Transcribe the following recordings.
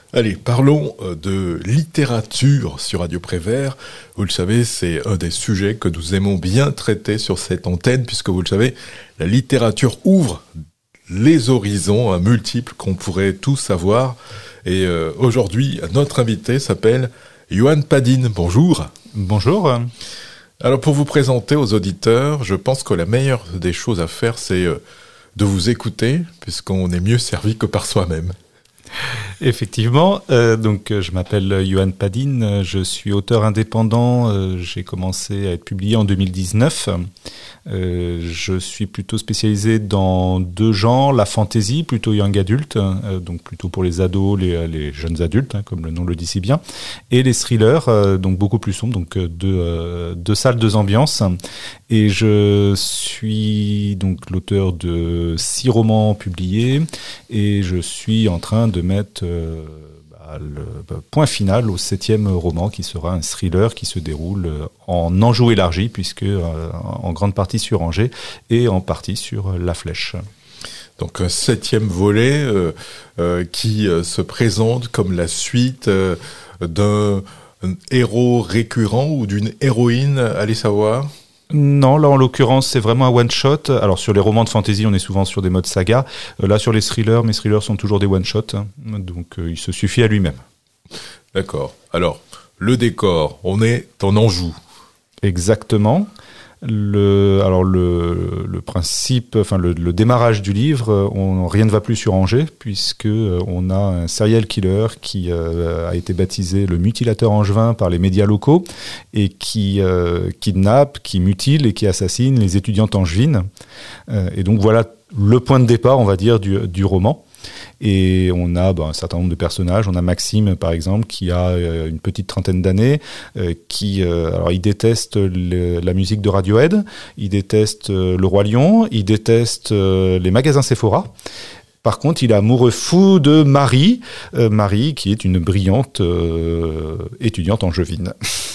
Allez, parlons de littérature sur Radio Prévert. Vous le savez, c'est un des sujets que nous aimons bien traiter sur cette antenne, puisque vous le savez, la littérature ouvre les horizons multiples qu'on pourrait tous savoir. Et aujourd'hui, notre invité s'appelle Johan Padin. Bonjour. Bonjour. Alors pour vous présenter aux auditeurs, je pense que la meilleure des choses à faire, c'est de vous écouter, puisqu'on est mieux servi que par soi-même. Effectivement, je m'appelle Johan Padin, je suis auteur indépendant, j'ai commencé à être publié en 2019. Je suis plutôt spécialisé dans deux genres, la fantasy, plutôt young adulte, donc plutôt pour les ados, les jeunes adultes, comme le nom le dit si bien, et les thrillers, donc beaucoup plus sombres, donc deux salles, deux ambiances. Et je suis donc l'auteur de 6 romans publiés, et je suis en train de mettre le point final au 7e roman qui sera un thriller qui se déroule en Anjou élargi, puisque en grande partie sur Angers et en partie sur La Flèche. Donc un 7e volet qui se présente comme la suite d'un héros récurrent ou d'une héroïne, allez savoir. Non, là en l'occurrence c'est vraiment un one-shot. Alors sur les romans de fantasy on est souvent sur des modes saga. Là sur les thrillers, mes thrillers sont toujours des one-shots, donc il se suffit à lui-même. D'accord. Alors le décor, on est en Anjou. Exactement. Le principe, enfin le démarrage du livre, rien ne va plus sur Angers puisque on a un serial killer qui a été baptisé le mutilateur angevin par les médias locaux et qui kidnappe, qui mutile et qui assassine les étudiantes angevines. Et donc voilà le point de départ, on va dire, du roman. Et on a un certain nombre de personnages. On a Maxime, par exemple, qui a une petite trentaine d'années, alors il déteste la musique de Radiohead, il déteste le Roi Lion, il déteste les magasins Sephora. Par contre, il est amoureux fou de Marie, qui est une brillante étudiante angevine.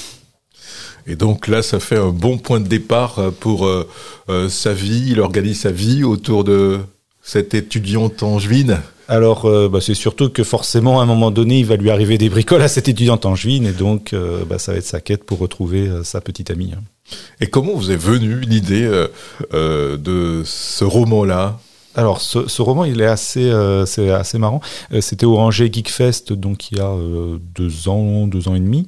Et donc là, ça fait un bon point de départ pour sa vie. Il organise sa vie autour de cette étudiante angevine. Alors, c'est surtout que forcément, à un moment donné, il va lui arriver des bricoles à cette étudiante angevine, et donc, ça va être sa quête pour retrouver sa petite amie. Et comment vous est venue l'idée de ce roman-là ? Alors, ce roman, il est c'est assez marrant. C'était au Angers Geek Fest, donc il y a 2 ans et demi.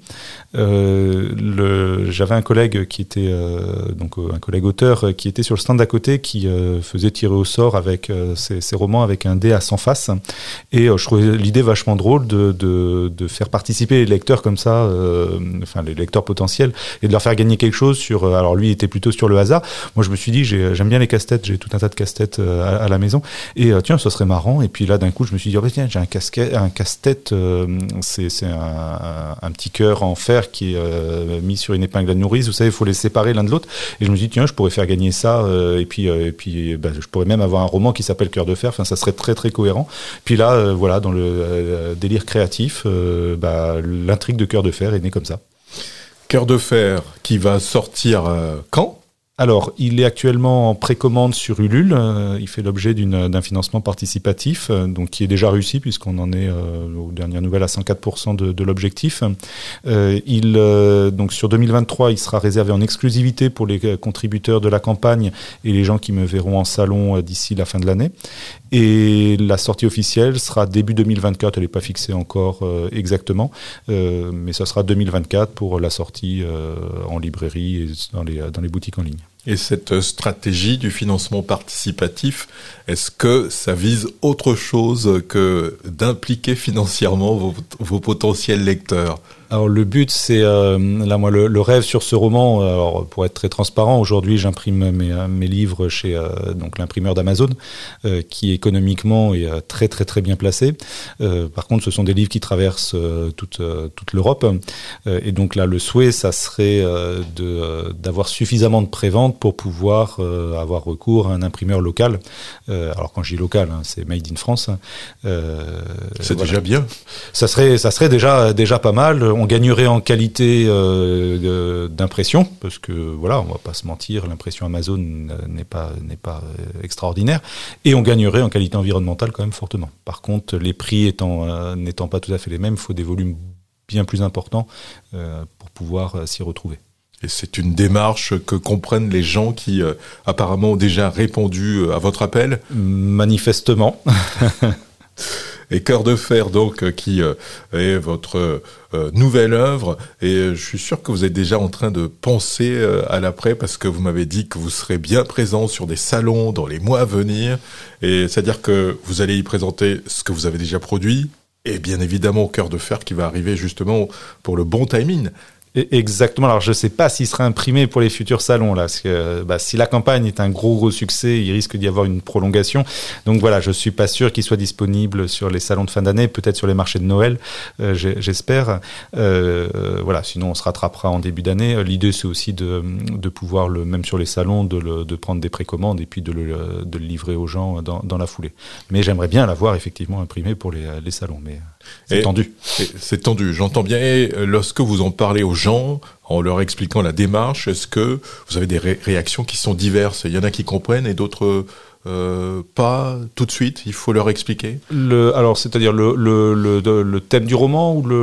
J'avais un collègue qui était un collègue auteur qui était sur le stand d'à côté, qui faisait tirer au sort avec ses romans avec un dé à 100 faces. Et je trouvais l'idée vachement drôle de faire participer les lecteurs comme ça, les lecteurs potentiels, et de leur faire gagner quelque chose sur. Alors lui, il était plutôt sur le hasard. Moi, je me suis dit, j'aime bien les casse-têtes. J'ai tout un tas de casse-têtes à la maison, et tiens, ça serait marrant. Et puis là, d'un coup, je me suis dit, tiens, j'ai un casse-tête, c'est un petit cœur en fer qui est mis sur une épingle à nourrice. Vous savez, il faut les séparer l'un de l'autre. Et je me suis dit, tiens, je pourrais faire gagner ça, et puis je pourrais même avoir un roman qui s'appelle Cœur de fer. Enfin, ça serait très très cohérent. Puis là, dans le délire créatif, l'intrigue de Cœur de fer est née comme ça. Cœur de fer qui va sortir quand ? Alors, il est actuellement en précommande sur Ulule. Il fait l'objet d'un financement participatif, donc qui est déjà réussi puisqu'on en est aux dernières nouvelles à 104% de l'objectif. Donc sur 2023, il sera réservé en exclusivité pour les contributeurs de la campagne et les gens qui me verront en salon d'ici la fin de l'année. Et la sortie officielle sera début 2024. Elle n'est pas fixée encore exactement, mais ça sera 2024 pour la sortie en librairie et dans les boutiques en ligne. Et cette stratégie du financement participatif, est-ce que ça vise autre chose que d'impliquer financièrement vos potentiels lecteurs ? Alors le but, c'est le rêve sur ce roman. Alors pour être très transparent, aujourd'hui j'imprime mes livres chez l'imprimeur d'Amazon, qui économiquement est très très très bien placé. Par contre, ce sont des livres qui traversent toute l'Europe, et donc là le souhait, ça serait d'avoir suffisamment de prévente pour pouvoir avoir recours à un imprimeur local. Alors quand je dis local, c'est made in France. C'est déjà bien. Ça serait déjà pas mal. on gagnerait en qualité d'impression, parce que voilà, on va pas se mentir, l'impression Amazon n'est pas extraordinaire, et on gagnerait en qualité environnementale quand même fortement. Par contre, les prix n'étant pas tout à fait les mêmes, il faut des volumes bien plus importants pour pouvoir s'y retrouver. Et c'est une démarche que comprennent les gens qui apparemment ont déjà répondu à votre appel ? Manifestement. Et Cœur de Fer, donc, qui est votre nouvelle œuvre. Et je suis sûr que vous êtes déjà en train de penser à l'après, parce que vous m'avez dit que vous serez bien présent sur des salons dans les mois à venir. Et c'est-à-dire que vous allez y présenter ce que vous avez déjà produit, et bien évidemment Cœur de Fer qui va arriver justement pour le bon timing. Exactement. Alors, je ne sais pas s'il sera imprimé pour les futurs salons, là, parce que si la campagne est un gros succès, il risque d'y avoir une prolongation. Donc voilà, je suis pas sûr qu'il soit disponible sur les salons de fin d'année, peut-être sur les marchés de Noël, j'espère. Voilà, sinon on se rattrapera en début d'année. L'idée, c'est aussi de pouvoir, même sur les salons, de prendre des précommandes et puis de le livrer aux gens dans la foulée. Mais j'aimerais bien l'avoir effectivement imprimé pour les salons, mais c'est tendu. C'est tendu, j'entends bien. Et lorsque vous en parlez aux gens, en leur expliquant la démarche, est-ce que vous avez des réactions qui sont diverses ? Il y en a qui comprennent et d'autres pas tout de suite. Il faut leur expliquer. Alors, c'est-à-dire le thème du roman ou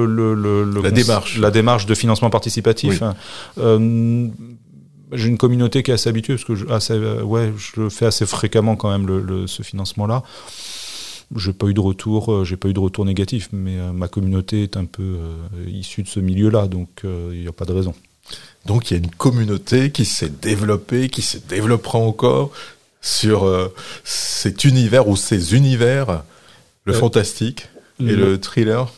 la démarche de financement participatif. Oui. J'ai une communauté qui est assez habituée parce que je le fais assez fréquemment quand même ce financement-là. J'ai pas eu de retour négatif, mais ma communauté est un peu issue de ce milieu-là, donc il n'y a pas de raison. Donc il y a une communauté qui s'est développée, qui se développera encore sur cet univers ou ces univers, le fantastique et le thriller.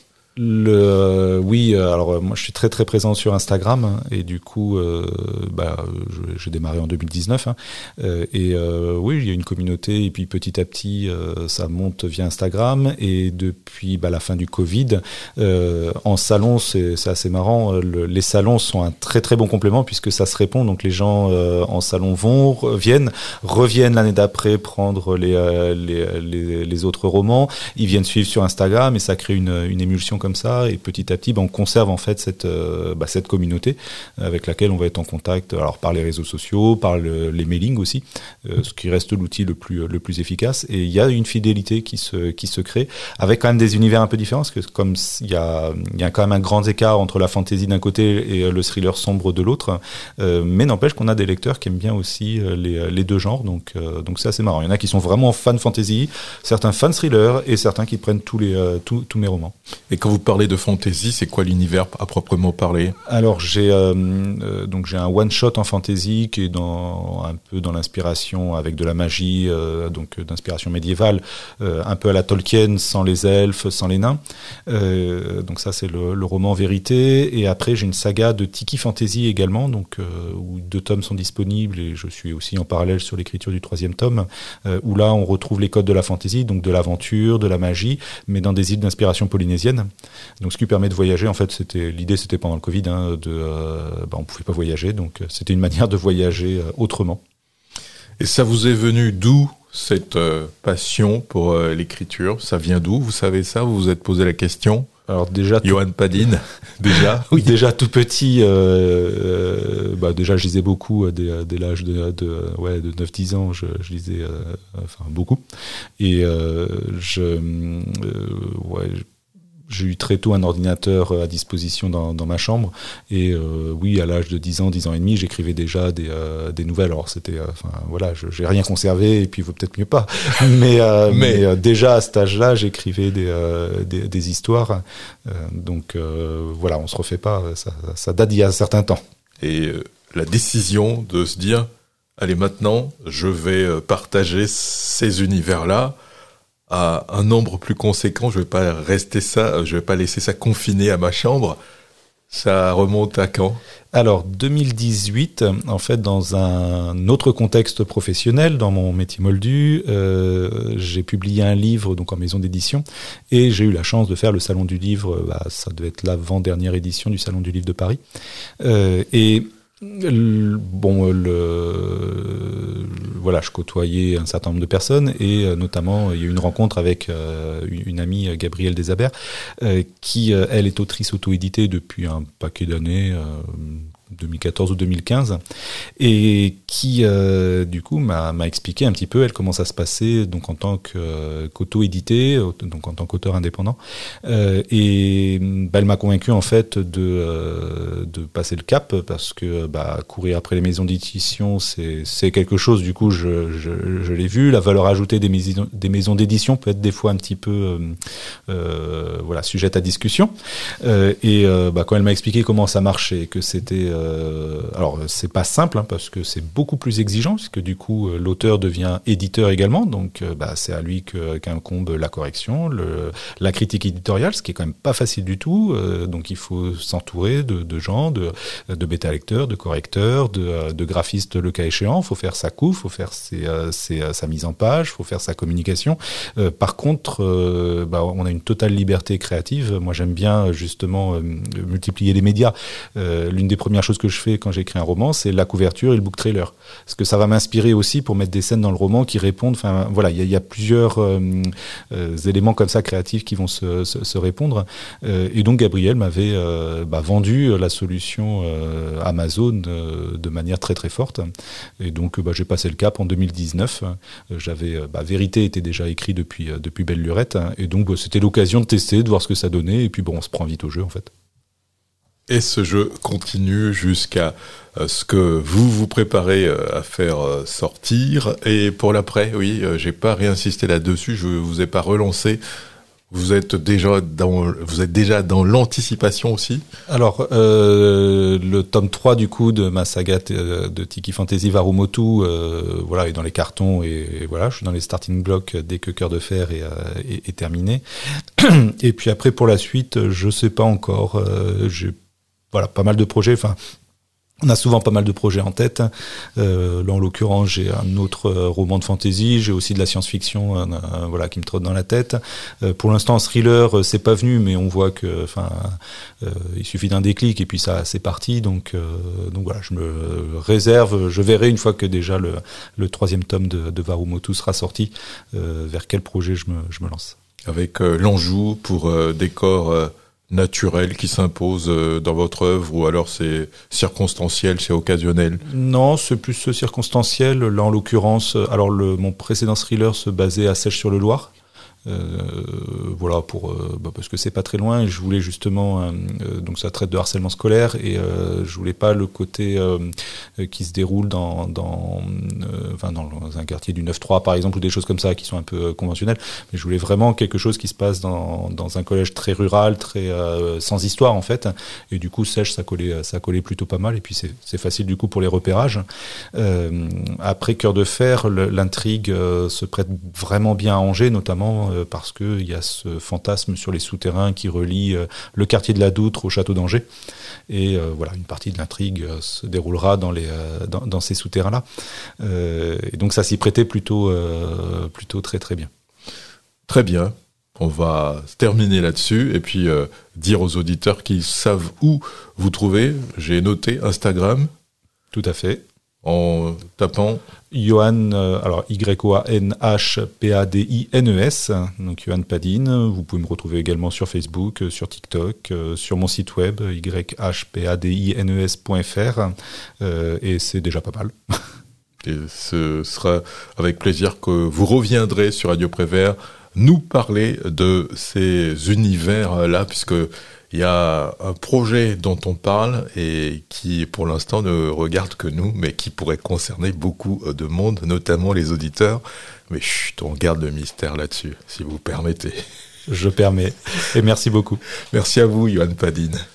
Oui, alors moi je suis très très présent sur Instagram et du coup j'ai démarré en 2019 oui, il y a une communauté et puis petit à petit ça monte via Instagram et depuis la fin du Covid en salon c'est assez marrant, les salons sont un très très bon complément puisque ça se répond, donc les gens en salon reviennent l'année d'après prendre les autres romans, ils viennent suivre sur Instagram et ça crée une émulsion comme ça, et petit à petit on conserve en fait cette communauté avec laquelle on va être en contact, alors par les réseaux sociaux, par les mailings aussi, ce qui reste l'outil le plus efficace, et il y a une fidélité qui se crée avec quand même des univers un peu différents, parce que comme il y a quand même un grand écart entre la fantasy d'un côté et le thriller sombre de l'autre, mais n'empêche qu'on a des lecteurs qui aiment bien aussi les deux genres, donc c'est assez marrant. Il y en a qui sont vraiment fans fantasy, certains fans thriller et certains qui prennent tous mes romans. Et quand vous parlez de fantasy, c'est quoi l'univers à proprement parler ? Alors j'ai un one shot en fantasy qui est un peu dans l'inspiration avec de la magie, d'inspiration médiévale, un peu à la Tolkien, sans les elfes, sans les nains. Donc ça c'est le roman Vérité, et après j'ai une saga de Tiki Fantasy également, où 2 tomes sont disponibles, et je suis aussi en parallèle sur l'écriture du 3e tome, où là on retrouve les codes de la fantasy, donc de l'aventure, de la magie, mais dans des îles d'inspiration polynésienne. Donc ce qui permet de voyager, en fait, l'idée c'était pendant le Covid, on pouvait pas voyager, donc c'était une manière de voyager autrement. Et ça vous est venu d'où cette passion pour l'écriture ? Ça vient d'où ? Vous savez ça ? Vous vous êtes posé la question ? Alors déjà, Johan Padine, déjà. Oui, déjà tout petit, déjà je lisais beaucoup dès l'âge de 9-10 ans, je lisais beaucoup, et j'ai eu très tôt un ordinateur à disposition dans ma chambre, et oui, à l'âge de 10 ans et demi, j'écrivais déjà des nouvelles. Alors c'était, j'ai rien conservé, et puis il vaut peut-être mieux pas, mais déjà à cet âge-là, j'écrivais des histoires, on se refait pas, ça date d'il y a un certain temps. Et la décision de se dire, allez maintenant, je vais partager ces univers-là à un nombre plus conséquent, je vais pas laisser ça confiné à ma chambre. Ça remonte à quand ? Alors 2018, en fait, dans un autre contexte professionnel, dans mon métier moldu, j'ai publié un livre donc en maison d'édition, et j'ai eu la chance de faire le salon du livre. Ça devait être l'avant-dernière édition du salon du livre de Paris, je côtoyais un certain nombre de personnes et notamment il y a eu une rencontre avec une amie, Gabrielle Desabert, qui elle est autrice auto-éditée depuis un paquet d'années. 2014 ou 2015 et qui du coup m'a expliqué un petit peu elle comment ça se passait donc en tant qu'auto-édité, donc en tant qu'auteur indépendant et elle m'a convaincu en fait de passer le cap parce que courir après les maisons d'édition c'est quelque chose, du coup je l'ai vu, la valeur ajoutée des maisons d'édition peut être des fois un petit peu sujette à discussion et quand elle m'a expliqué comment ça marchait, que c'était alors c'est pas simple parce que c'est beaucoup plus exigeant parce que du coup l'auteur devient éditeur également, donc c'est à lui qu'incombe la correction, la critique éditoriale, ce qui est quand même pas facile du tout, donc il faut s'entourer de gens, de bêta-lecteurs, de correcteurs, de graphistes le cas échéant, faut faire sa couve, faut faire sa mise en page, faut faire sa communication. Par contre on a une totale liberté créative. Moi j'aime bien justement multiplier les médias. L'une des premières choses que je fais quand j'écris un roman, c'est la couverture et le book trailer. Parce que ça va m'inspirer aussi pour mettre des scènes dans le roman qui répondent. Enfin, voilà, il y a plusieurs éléments comme ça créatifs qui vont se répondre. Et donc, Gabriel m'avait vendu la solution Amazon de manière très très forte. Et donc, j'ai passé le cap en 2019. J'avais Vérité était déjà écrit depuis Belle Lurette. Et donc, c'était l'occasion de tester, de voir ce que ça donnait. Et puis, on se prend vite au jeu, en fait. Et ce jeu continue jusqu'à ce que vous préparez à faire sortir. Et pour l'après, oui, j'ai pas réinsisté là-dessus, je vous ai pas relancé. Vous êtes déjà dans l'anticipation aussi? Alors, le tome 3 du coup de ma saga de Tiki Fantasy Varumotu, est dans les cartons et voilà, je suis dans les starting blocks dès que Cœur de Fer est terminé. Et puis après pour la suite, je sais pas encore. J'ai pas mal de projets. Enfin, on a souvent pas mal de projets en tête. Là, en l'occurrence, j'ai un autre roman de fantasy. J'ai aussi de la science-fiction, qui me trotte dans la tête. Pour l'instant, thriller, c'est pas venu, mais on voit que, il suffit d'un déclic et puis ça, c'est parti. Donc voilà, je me réserve. Je verrai une fois que déjà le troisième tome de Varumotu sera sorti, vers quel projet je me lance. Avec l'Anjou pour décor naturel qui s'impose dans votre œuvre, ou alors c'est circonstanciel, c'est occasionnel? Non, c'est plus circonstanciel. Là, en l'occurrence, mon précédent thriller se basait à Sèche-sur-le-Loir. Parce que c'est pas très loin et je voulais justement donc ça traite de harcèlement scolaire et je voulais pas le côté qui se déroule dans un quartier du 9-3 par exemple, ou des choses comme ça qui sont un peu conventionnelles, mais je voulais vraiment quelque chose qui se passe dans un collège très rural, très sans histoire en fait, et du coup Sèche ça collait plutôt pas mal, et puis c'est facile du coup pour les repérages. Après Cœur de Fer, l'intrigue se prête vraiment bien à Angers, notamment parce que il y a ce fantasme sur les souterrains qui relie le quartier de la Doutre au château d'Angers, et une partie de l'intrigue se déroulera dans ces souterrains-là, et donc ça s'y prêtait plutôt très très bien. Très bien, on va terminer là-dessus et puis dire aux auditeurs qu'ils savent où vous trouver. J'ai noté Instagram. Tout à fait. En tapant Yohan, YOANHPADINES, donc Yohan Padines. Vous pouvez me retrouver également sur Facebook, sur TikTok, sur mon site web YHPADINES.fr, et c'est déjà pas mal. Et ce sera avec plaisir que vous reviendrez sur Radio Prévert nous parler de ces univers-là, puisque il y a un projet dont on parle et qui, pour l'instant, ne regarde que nous, mais qui pourrait concerner beaucoup de monde, notamment les auditeurs. Mais chut, on garde le mystère là-dessus, si vous permettez. Je permets. Et merci beaucoup. Merci à vous, Yohan Padines.